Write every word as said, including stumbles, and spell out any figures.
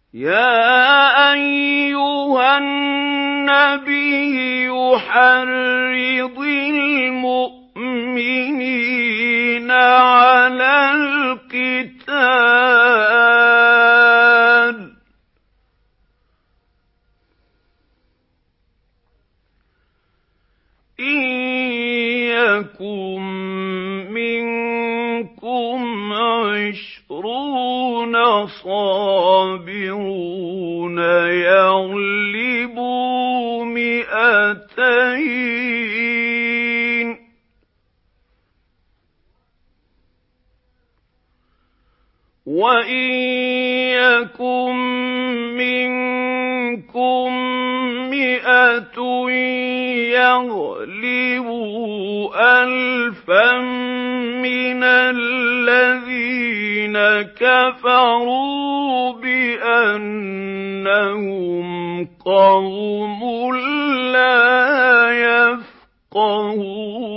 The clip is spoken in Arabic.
يَا أَيُّهَا النَّبِيُّ حَرِّضِ الْمُؤْمِنِينَ عَلَى الْقِتَالِ ۚ إِن يَكُن مِّنكُمْ عِشْرُونَ صَابِرُونَ يَغْلِبُوا مِائَتَيْنِ ۚ وَإِن يَكُن مِّنكُم مِّائَةٌ يَغْلِبُوا أَلْفًا مِّنَ الَّذِينَ كَفَرُوا بِأَنَّهُمْ قَوْمٌ لَّا يَفْقَهُونَ